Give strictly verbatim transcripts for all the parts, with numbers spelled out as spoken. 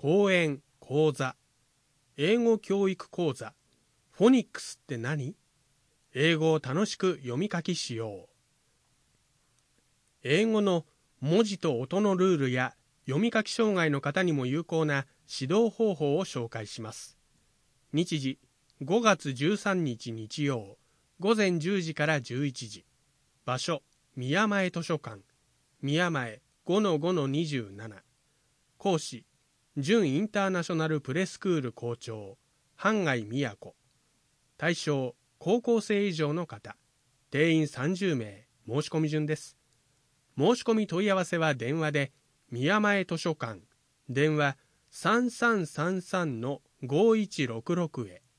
講演、講座、英語教育講座、フォニックスって何？英語を楽しく読み書きしよう。英語の文字と音のルールや読み書き障害の方にも有効な指導方法を紹介します。日時ごがつじゅうさんにち日曜、ごぜんじゅうじからじゅういちじ。場所、宮前図書館、宮前 ごのごのにじゅうなな。講師、準インターナショナルプレスクール校長、半谷美子。対象、高校生以上の方。定員さんじゅうめい、申し込み順です。申し込み問い合わせは電話で、宮前図書館、電話 さんさんさんさんのごいちろくろく へ。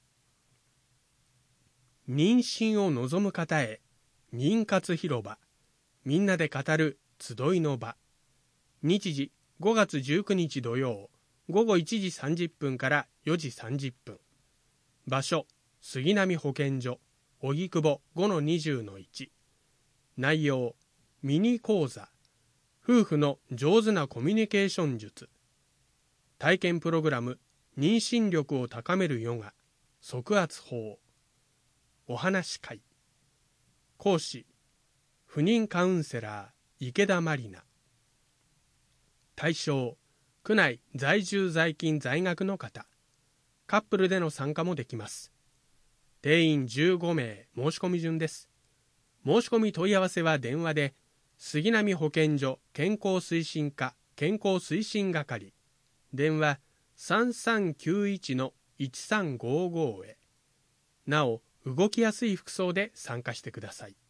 妊娠を望む方へ、妊活広場、みんなで語る集いの場。日時ごがつじゅうくにち土曜、ごごいちじさんじゅっぷんからよじさんじゅっぷん。場所、杉並保健所、荻窪 ごのにじゅうのいち。内容、ミニ講座、夫婦の上手なコミュニケーション術。体験プログラム、妊娠力を高めるヨガ、足圧法。お話会。講師、不妊カウンセラー、池田まりな。対象、区内在住在勤在学の方。カップルでの参加もできます。定員じゅうごめい、申し込み順です。申し込み問い合わせは電話で、杉並保健所健康推進課健康推進係、電話 さんさんきゅういちのいちさんごご へ。なお、動きやすい服装で参加してください。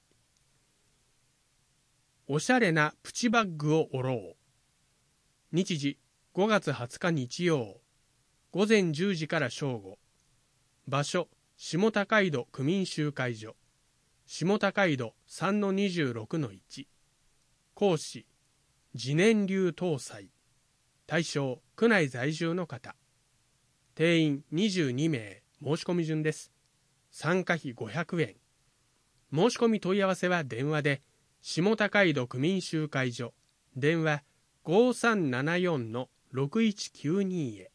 おしゃれなプチバッグを折ろう。日時ごがつはつか日曜、ごぜんじゅうじから正午。場所、下高井戸区民集会所、下高井戸 さんのにじゅうろくのいち。講師、次年流搭載。対象、区内在住の方。定員にじゅうにめい、申し込み順です。参加費ごひゃくえん。申し込み問い合わせは電話で、下高井戸区民集会所、電話 ごさんななよんのろくいちきゅうに へ。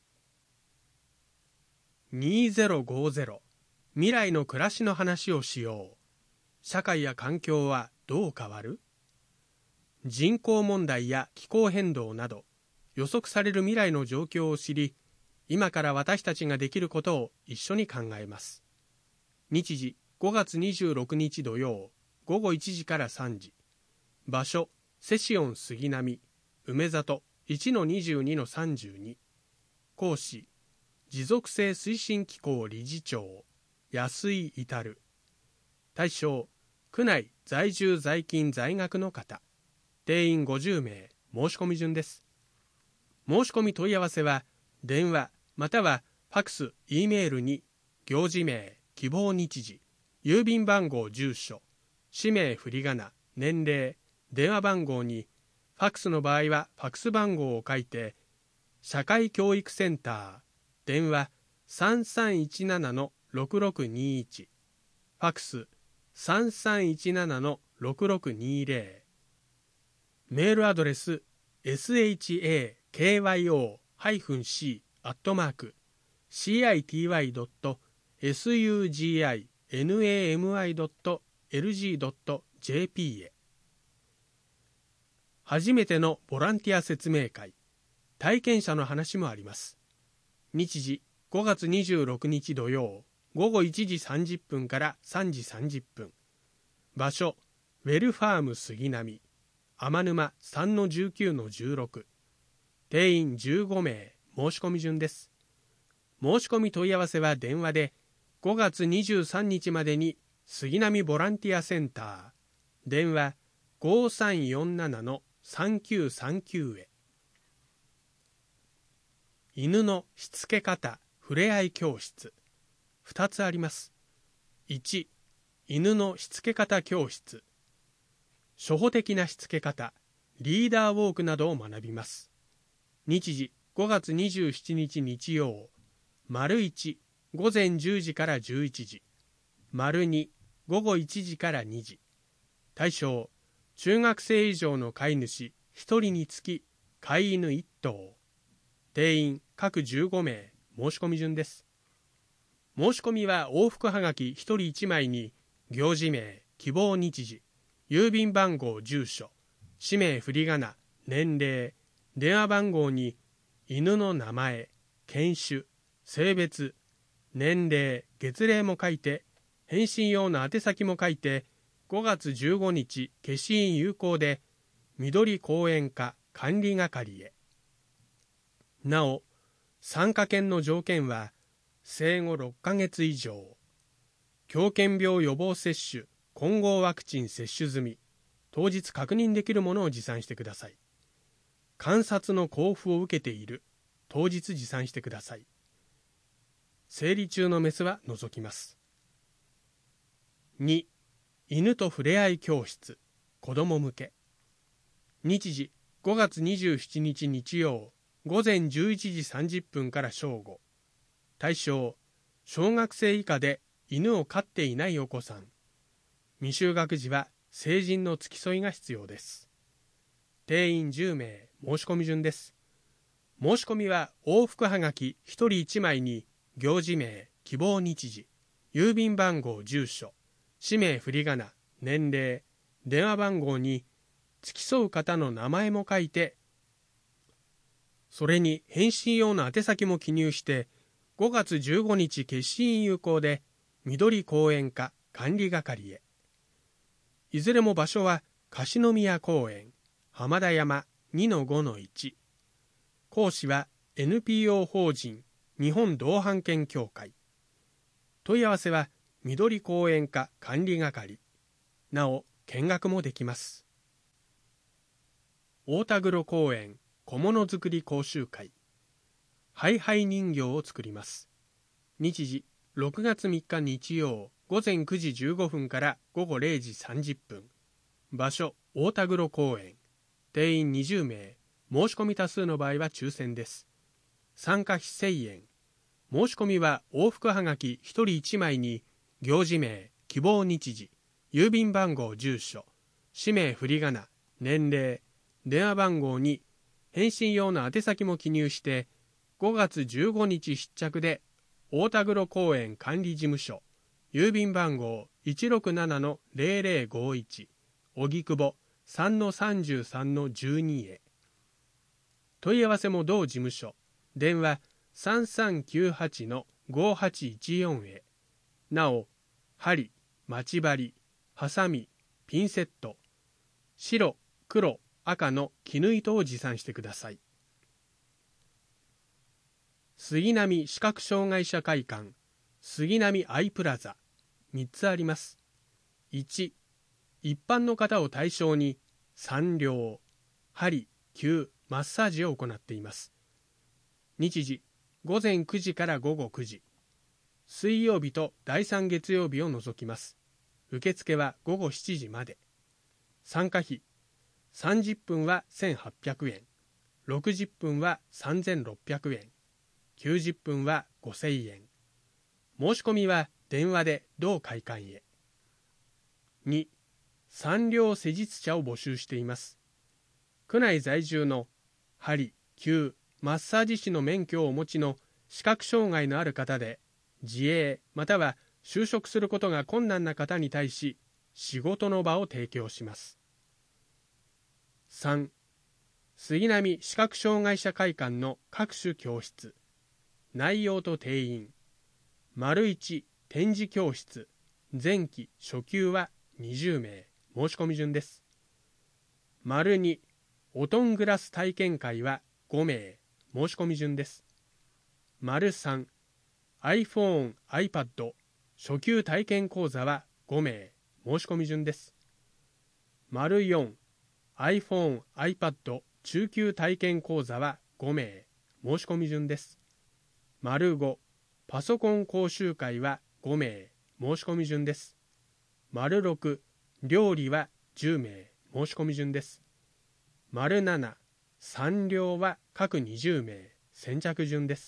にせんごじゅう、未来の暮らしの話をしよう。社会や環境はどう変わる？人口問題や気候変動など、予測される未来の状況を知り、今から私たちができることを一緒に考えます。日時ごがつにじゅうろくにち土曜、ごごいちじからさんじ。場所、セシオン杉並、梅里 いちのにじゅうにのさんじゅうに。講師、持続性推進機構理事長、安井至。対象、区内在住在勤在学の方。定員ごじゅうめい、申し込み順です。申し込み問い合わせは、電話、またはファクス、Eメールに、行事名、希望日時、郵便番号住所、氏名振り仮名、年齢、電話番号に、ファクスの場合はファクス番号を書いて、社会教育センター、電話さんさんいちななのろくろくにいち、ファクスさんさんいちななのろくろくにぜろ、メールアドレス エスエイチエーケーワイオーシー アットマーク シーアイティーワイドットエスユージーアイエヌエーエムアイドットエルジードットジェーピー へ。初めてのボランティア説明会、体験者の話もあります。日時ごがつにじゅうろくにち土曜、ごごいちじさんじゅっぷんからさんじさんじゅっぷん。場所、ウェルファーム杉並、天沼 さんのじゅうきゅうのじゅうろく。定員じゅうごめい、申し込み順です。申し込み問い合わせは電話で、ごがつにじゅうさんにちまでに杉並ボランティアセンター、電話ごさんよんななのさんきゅうさんきゅうへ。犬のしつけ方ふれあい教室、ふたつあります。いち、犬のしつけ方教室。初歩的なしつけ方、リーダーウォークなどを学びます。日時ごがつにじゅうしちにち日曜、丸いち、ごぜんじゅうじからじゅういちじ、丸に、ごごいちじからにじ。対象、中学生以上の飼い主ひとりにつき飼い犬いっとう。 定員各じゅうごめい、申し込み順です。申し込みは往復はがきひとりいちまいに、行事名、希望日時、郵便番号、住所、氏名、振り仮名、年齢、電話番号に、犬の名前、犬種、性別、年齢、月齢も書いて、返信用の宛先も書いて、ごがつじゅうごにち消印有効で、緑公園課管理係へ。なお、参加券の条件は、生後ろっかげつ以上、狂犬病予防接種、混合ワクチン接種済み、当日確認できるものを持参してください。観察の交付を受けている、当日持参してください。生理中のメスは除きます。に、犬とふれあい教室、子ども向け。日時、ごがつにじゅうしちにち日曜、ごぜんじゅういちじさんじゅっぷんから正午。対象、小学生以下で犬を飼っていないお子さん。未就学児は成人の付き添いが必要です。定員じゅうめい、申し込み順です。申し込みは往復はがきひとりいちまいに、行事名、希望日時、郵便番号、住所、氏名、振り仮名、年齢、電話番号に付き添う方の名前も書いて、それに返信用の宛先も記入して、ごがつじゅうごにち消印有効で、緑公園課管理係へ。いずれも場所は樫宮公園、浜田山 にのごのいち。講師は エヌピーオー 法人日本同伴犬協会。問い合わせは緑公園課管理係。なお、見学もできます。大田黒公園小物作り講習会。ハイハイ人形を作ります。日時、ろくがつみっか日曜、ごぜんくじじゅうごふんからごごれいじさんじゅっぷん。場所、大田黒公園。定員にじゅうめい。申し込み多数の場合は抽選です。参加費せんえん。申し込みは往復はがきひとりいちまいに、行事名、希望日時、郵便番号、住所、氏名、振り仮名、年齢、電話番号に、返信用の宛先も記入して、ごがつじゅうごにち出着で、大田黒公園管理事務所、郵便番号 いちろくななのぜろぜろごいち、荻窪 さんのさんじゅうさんのじゅうに へ。問い合わせも同事務所、電話 さんさんきゅうはちのごはちいちよん へ。なお、針、待ち針、ハサミ、ピンセット、白、黒、赤の絹糸を持参してください。杉並視覚障害者会館、杉並アイプラザ、みっつあります。いち、一般の方を対象に、産療、針、灸、マッサージを行っています。日時、ごぜんくじからごごくじ。水曜日とだいさん月曜日を除きます。受付はごごしちじまで。参加費、さんじゅっぷんはせんはっぴゃくえん、ろくじゅっぷんはさんぜんろっぴゃくえん、きゅうじゅっぷんはごせんえん。申し込みは電話で同会館へ。に、産療施術者を募集しています。区内在住の針、灸、マッサージ師の免許をお持ちの視覚障害のある方で、自営または就職することが困難な方に対し、仕事の場を提供します。さん、杉並視覚障害者会館の各種教室。内容と定員。丸いち、展示教室。前期、初級はにじゅうめい。申し込み順です。丸に、オトングラス体験会はごめい。申し込み順です。丸さん、iPhone、iPad、初級体験講座はごめい。申し込み順です。丸よん、iPhone、iPad、中級体験講座はごめい。申し込み順です。丸ご、パソコン講習会はごめい。申し込み順です。丸ろく、料理はじゅうめい。申し込み順です。丸なな、産療は各にじゅうめい。先着順です。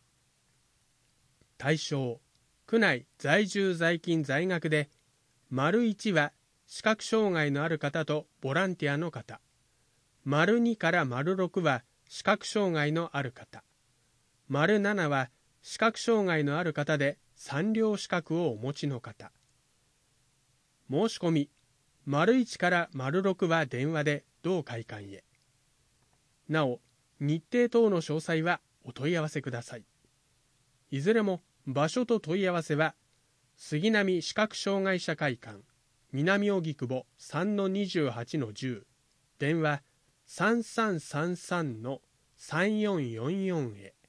対象、区内在住在勤在学で、丸いちは視覚障害のある方とボランティアの方、丸にから丸ろくは視覚障害のある方。丸ななは視覚障害のある方で三両資格をお持ちの方。申し込み、丸いちから丸ろくは電話で同会館へ。なお、日程等の詳細はお問い合わせください。いずれも場所と問い合わせは、杉並視覚障害者会館、南荻窪 さんのにじゅうはちのじゅう、電話 さんさんさんさんのさんよんよんよん へ。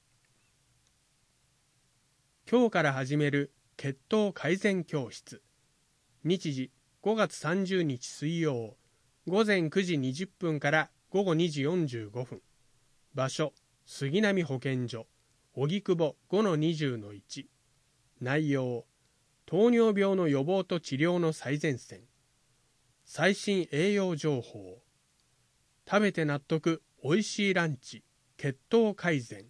今日から始める血糖改善教室。日時ごがつさんじゅうにち水曜、ごぜんくじにじゅっぷんからごごにじよんじゅうごふん。場所、杉並保健所、荻窪 ごのにじゅうのいち。内容、糖尿病の予防と治療の最前線。最新栄養情報。食べて納得、おいしいランチ、血糖改善。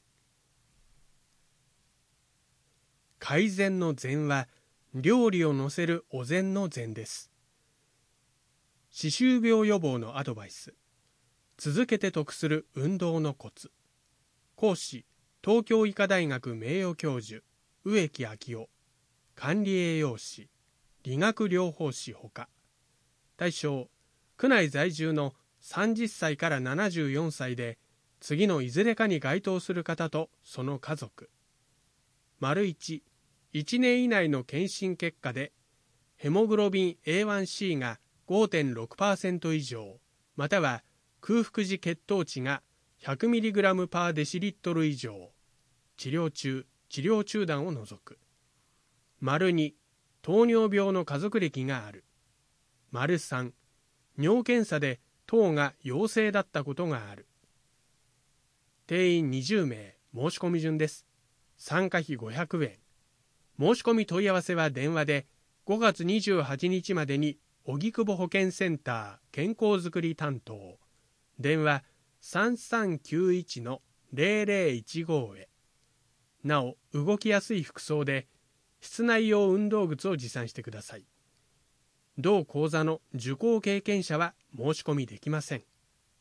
改善の善は、料理を乗せるお膳の膳です。歯周病予防のアドバイス。続けて得する運動のコツ。講師、東京医科大学名誉教授、植木昭夫。管理栄養士、理学療法士ほか。対象、区内在住のさんじゅっさいからななじゅうよんさいで、次のいずれかに該当する方とその家族。丸いち、いちねん以内の検診結果で、ヘモグロビン エーワンシー が ごてんろくパーセント 以上、または空腹時血糖値が ひゃくミリグラム パーデシリットル以上、治療中、治療中断を除く。丸に、糖尿病の家族歴がある。丸さん、尿検査で糖が陽性だったことがある。定員にじゅうめい、申し込み順です。参加費ごひゃくえん。申し込み問い合わせは電話でごがつにじゅうはちにちまでに荻窪保健センター健康づくり担当。電話 さんさんきゅういちのぜろぜろいちご へ。なお、動きやすい服装で室内用運動靴を持参してください。同講座の受講経験者は申し込みできません。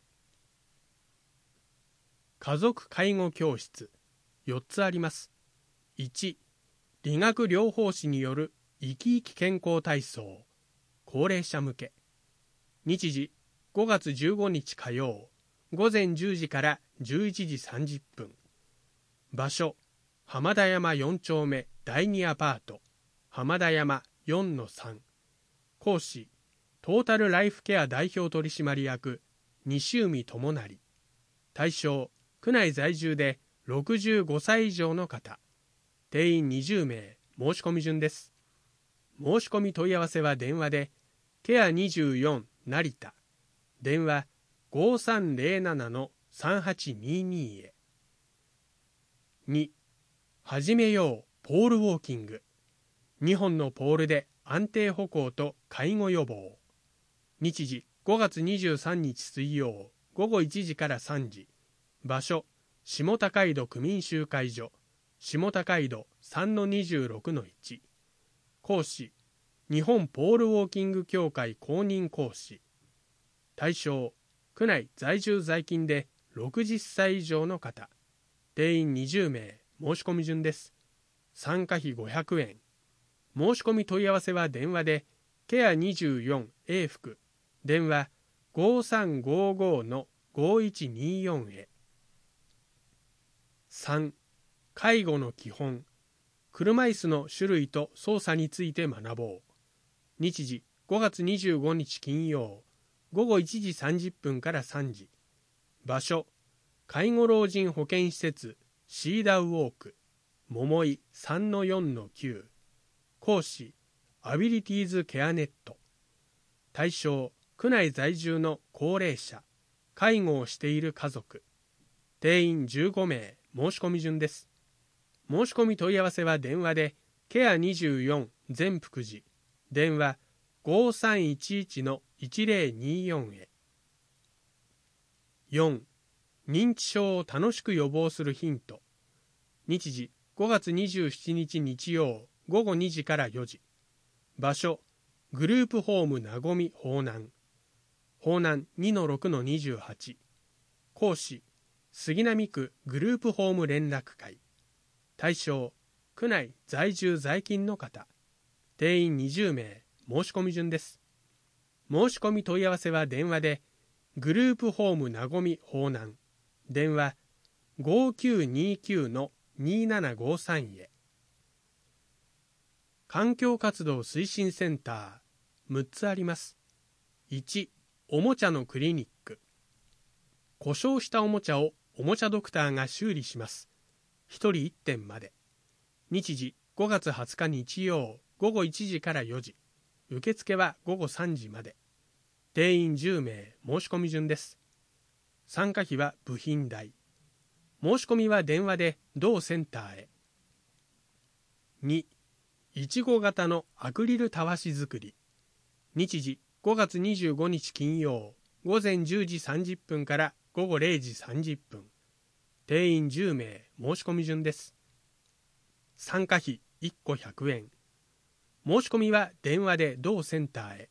家族介護教室よっつあります。いち、理学療法士による生き生き健康体操、高齢者向け。日時ごがつじゅうごにち火曜、ごぜんじゅうじからじゅういちじさんじゅっぷん。場所、浜田山よんちょうめだいにアパート、浜田山 よんのさん。講師、トータルライフケア代表取締役、西海智成。対象、区内在住でろくじゅうごさい以上の方。定員にじゅうめい、申し込み順です。申し込み問い合わせは電話で、ケアにじゅうよん成田。電話 ごさんぜろななのさんはちにに へ。に、始めようポールウォーキング。にほんのポールで安定歩行と介護予防。日時ごがつにじゅうさんにち水曜、ごごいちじからさんじ。場所、下高井戸区民集会所、下高井戸 さんのにじゅうろくのいち。講師、日本ポールウォーキング協会公認講師。対象、区内在住在勤でろくじゅっさい以上の方。定員にじゅうめい、申し込み順です。参加費ごひゃくえん。申し込み問い合わせは電話で、ケアにじゅうよん英福。電話 ごさんごごのごいちによん へ。さん、介護の基本。車椅子の種類と操作について学ぼう。日時ごがつにじゅうごにち金曜、ごごいちじさんじゅっぷんからさんじ。場所、介護老人保健施設シーダウォーク、桃井 さんのよんのきゅう。講師、アビリティーズケアネット。対象、区内在住の高齢者、介護をしている家族。定員じゅうごめい、申し込み順です。申し込み問い合わせは電話で、ケアにじゅうよん全福寺。電話 ごさんいちいちのいちぜろによん へ。よん、認知症を楽しく予防するヒント。日時ごがつにじゅうしちにち日曜、ごごにじからよじ。場所、グループホームなごみ方南。方南 にのろくのにじゅうはち。講師、 杉並区グループホーム連絡会。対象、区内在住在勤の方。定員にじゅうめい、申し込み順です。申し込み問い合わせは電話で、グループホームなごみ方南。電話 ごきゅうにきゅうのにななごさん へ。環境活動推進センター、むっつあります。いち、おもちゃのクリニック。故障したおもちゃをおもちゃドクターが修理します。ひとりいってんまで。日時ごがつはつか日曜ごごいちじからよじ。受付はごごさんじまで。定員じゅうめい、申し込み順です。参加費は部品代。申し込みは電話で同センターへ。に、いちご型のアクリルたわし作り。日時ごがつにじゅうごにち金曜ごぜんじゅうじさんじゅっぷんからごごれいじさんじゅっぷん。定員じゅうめい、申し込み順です。参加費いっこひゃくえん。申し込みは電話で同センターへ。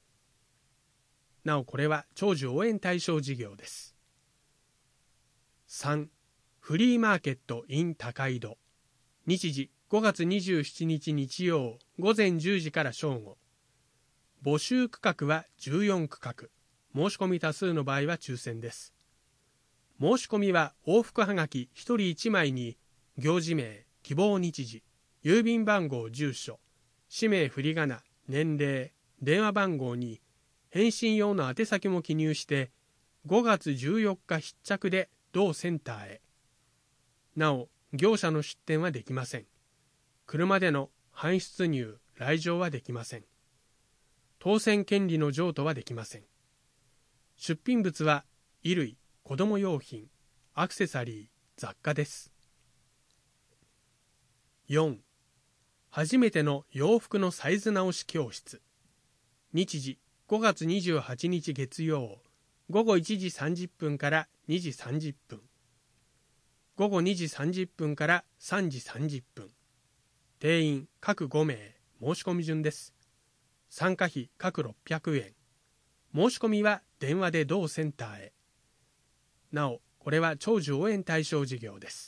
なおこれは長寿応援対象事業です。さん、フリーマーケット in 高井戸。日時ごがつにじゅうしちにち日曜ごぜんじゅうじから正午。募集区画はじゅうよんくかく。申し込み多数の場合は抽選です。申し込みは往復はがきひとりいちまいに行事名、希望日時、郵便番号、住所、氏名、振り仮名、年齢、電話番号に返信用の宛先も記入してごがつじゅうよっか必着で同センターへ。なお業者の出店はできません。車での搬出入来場はできません。当選権利の譲渡はできません。出品物は衣類、子ども用品、アクセサリー、雑貨です。よん、初めての洋服のサイズ直し教室。日時ごがつにじゅうはちにち月曜ごごいちじさんじゅっぷんからにじさんじゅっぷん。ごごにじさんじゅっぷんからさんじさんじゅっぷん。定員各ごめい、申し込み順です。参加費各ろっぴゃくえん。申し込みは電話で同センターへ。なおこれは長寿応援対象事業です。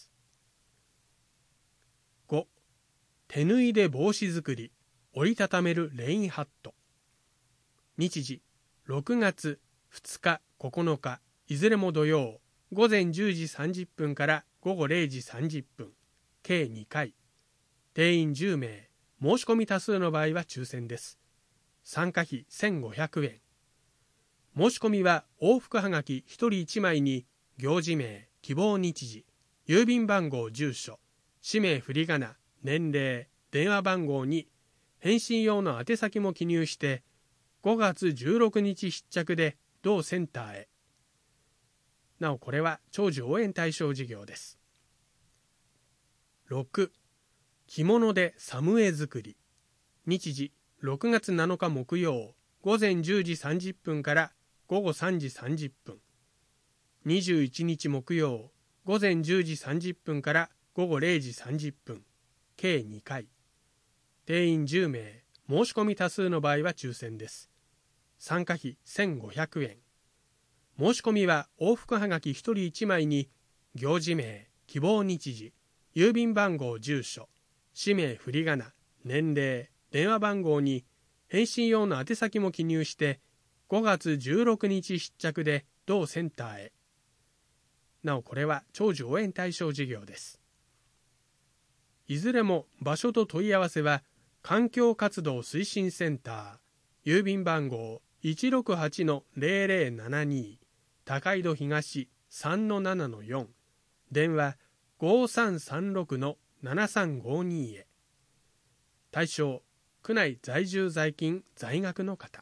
ご、手縫いで帽子作り、折りたためるレインハット。日時ろくがつふつかここのかいずれも土曜ごぜんじゅうじさんじゅっぷんからごごれいじさんじゅっぷん、計にかい。定員じゅうめい、申し込み多数の場合は抽選です。参加費せんごひゃくえん。申し込みは往復はがきひとりいちまいに行事名、希望日時、郵便番号、住所、氏名、振り仮名、年齢、電話番号に返信用の宛先も記入してごがつじゅうろくにち必着で同センターへ。なおこれは長寿応援対象事業です。ろく、着物でサムエ作り。日時ろくがつなのか木曜ごぜんじゅうじさんじゅっぷんからごごさんじさんじゅっぷん。にじゅういちにち木曜ごぜんじゅうじさんじゅっぷんからごごれいじさんじゅっぷん、計にかい。定員じゅうめい、申し込み多数の場合は抽選です。参加費せんごひゃくえん。申し込みは往復はがきひとりいちまいに行事名、希望日時、郵便番号、住所、氏名、振り仮名、年齢、電話番号に返信用の宛先も記入してごがつじゅうろくにち必着で同センターへ。なおこれは長寿応援対象事業です。いずれも場所と問い合わせは環境活動推進センター、郵便番号 いちろくはちのぜろぜろななに 高井戸東 さんのななのよん、電話 ごさんさんろくのななさんごに へ。対象、区内在住在勤在学の方。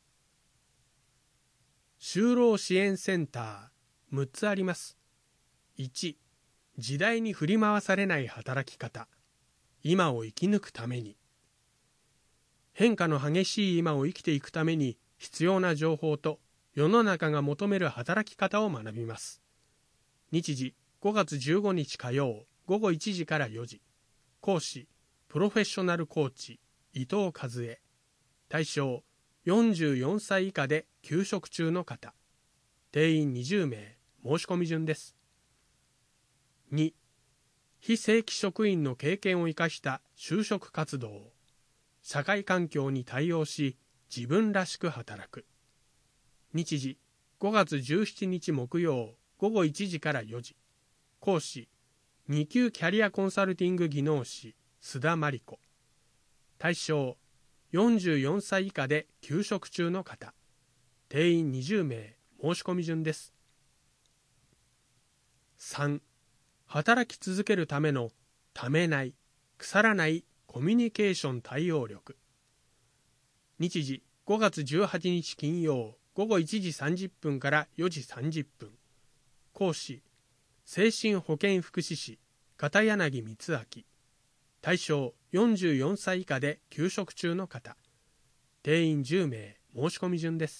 就労支援センター、むっつあります。いち、時代に振り回されない働き方。今を生き抜くために。変化の激しい今を生きていくために必要な情報と世の中が求める働き方を学びます。日時ごがつじゅうごにち火曜ごごいちじからよじ。講師、プロフェッショナルコーチ、伊藤和恵。対象、よんじゅうよんさい以下で休職中の方。定員にじゅうめい、申し込み順です。 に、非正規職員の経験を生かした就職活動。社会環境に対応し、自分らしく働く。日時、ごがつじゅうしちにち木曜、ごごいちじからよじ。講師、に級キャリアコンサルティング技能士、須田真理子。対象、よんじゅうよんさい以下で休職中の方。定員にじゅうめい、申し込み順です。さん、働き続けるためのためない、腐らないコミュニケーション対応力。日時、ごがつじゅうはちにち金曜、ごごいちじさんじゅっぷんからよじさんじゅっぷん。講師、精神保健福祉士、片柳光明。対象、よんじゅうよんさい以下で休職中の方。定員じゅうめい、申し込み順です。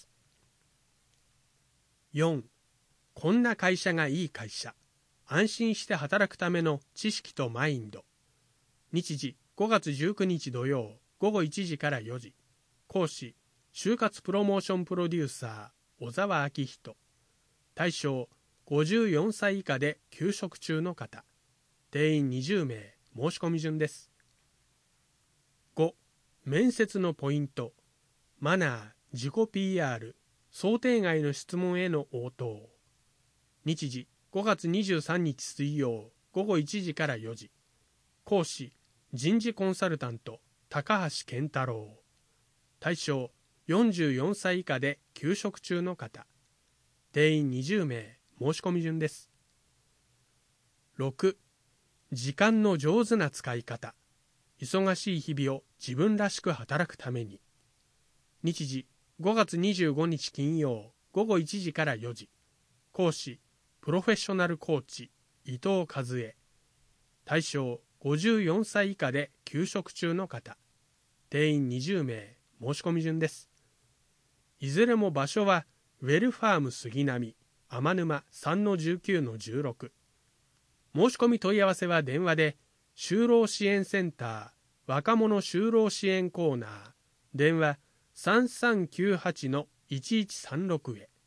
よん、こんな会社がいい会社。安心して働くための知識とマインド。日時、ごがつじゅうくにち土曜、ごごいちじからよじ。講師、就活プロモーションプロデューサー、小沢明人。対象、ごじゅうよんさい以下で休職中の方。定員にじゅうめい、申し込み順です。ご、面接のポイント。マナー、自己 ピーアール、想定外の質問への応答。日時、ごがつにじゅうさんにち水曜、ごごいちじからよじ。講師、人事コンサルタント、高橋健太郎。対象、よんじゅうよんさい以下で休職中の方。定員にじゅうめい、申し込み順です。ろく、時間の上手な使い方。忙しい日々を自分らしく働くために。日時、ごがつにじゅうごにち金曜、ごごいちじからよじ。講師、プロフェッショナルコーチ、伊藤和恵。対象、ごじゅうよんさい以下で休職中の方。定員にじゅうめい、申し込み順です。いずれも場所は、ウェルファーム杉並、天沼 さんのじゅうきゅうのじゅうろく。申し込み問い合わせは電話で、就労支援センター、若者就労支援コーナー、電話 さんさんきゅうはちのいちいちさんろく へ。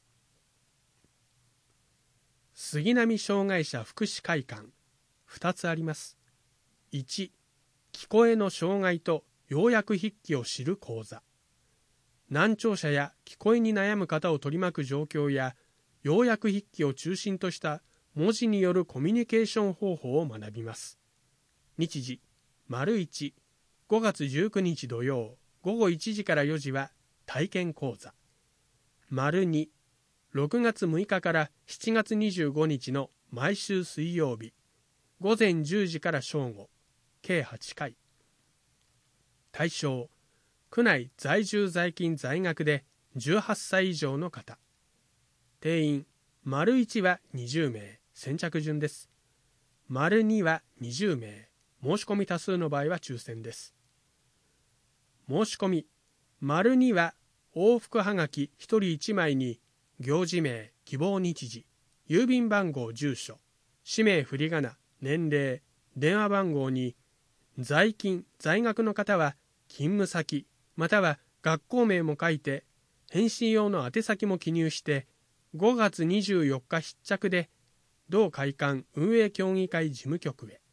杉並障害者福祉会館、ふたつあります。いち、聞こえの障害と要約筆記を知る講座。難聴者や聞こえに悩む方を取り巻く状況や、要約筆記を中心とした文字によるコミュニケーション方法を学びます。日時、丸いち、ごがつじゅうくにち土曜、ごごいちじからよじは体験講座。丸に、ろくがつむいかからしちがつにじゅうごにちの毎週水曜日、ごぜんじゅうじから正午、計はちかい。対象、区内在住在勤在学でじゅうはっさい以上の方。定員、丸いちはにじゅうめい、先着順です。丸にはにじゅうめい、申し込み多数の場合は抽選です。申し込み、丸には往復はがきひとりいちまいに、行事名、希望日時、郵便番号、住所、氏名振り仮名、年齢、電話番号に、在勤・在学の方は勤務先または学校名も書いて、返信用の宛先も記入してごがつにじゅうよっか必着で同会館運営協議会事務局へ。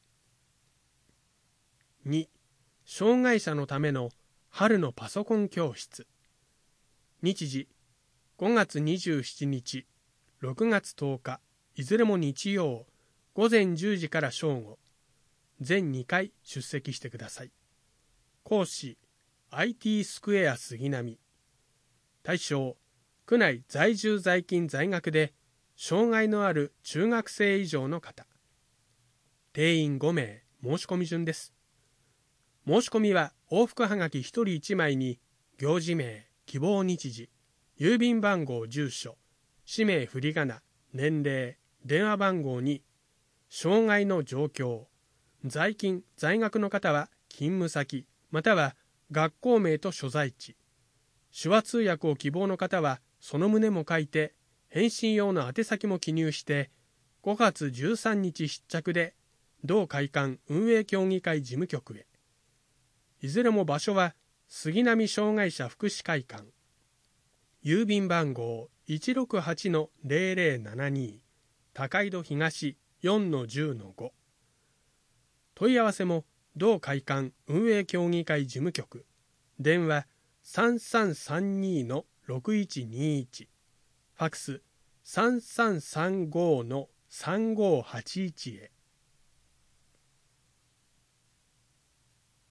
に、障害者のための春のパソコン教室。日時、ごがつにじゅうしちにち、ろくがつとおか、いずれも日曜、ごぜんじゅうじから正午、全にかい出席してください。講師、アイティー スクエア杉並。対象、区内在住在勤在学で障害のある中学生以上の方。定員ごめい、申し込み順です。申し込みは往復はがきひとりいちまいに、行事名、希望日時、郵便番号、住所、氏名振り仮名、年齢、電話番号に、障害の状況、在勤在学の方は勤務先または学校名と所在地、手話通訳を希望の方はその旨も書いて返信用の宛先も記入してごがつじゅうさんにち必着で同会館運営協議会事務局へ。いずれも場所は杉並障害者福祉会館、郵便番号 いちろくはちのぜろぜろななに、高井戸東よんのじゅうのご。問い合わせも同会館運営協議会事務局、電話 さんさんさんに のろくいちにいち、ファクス さんさんさんご のさんごはちいちへ。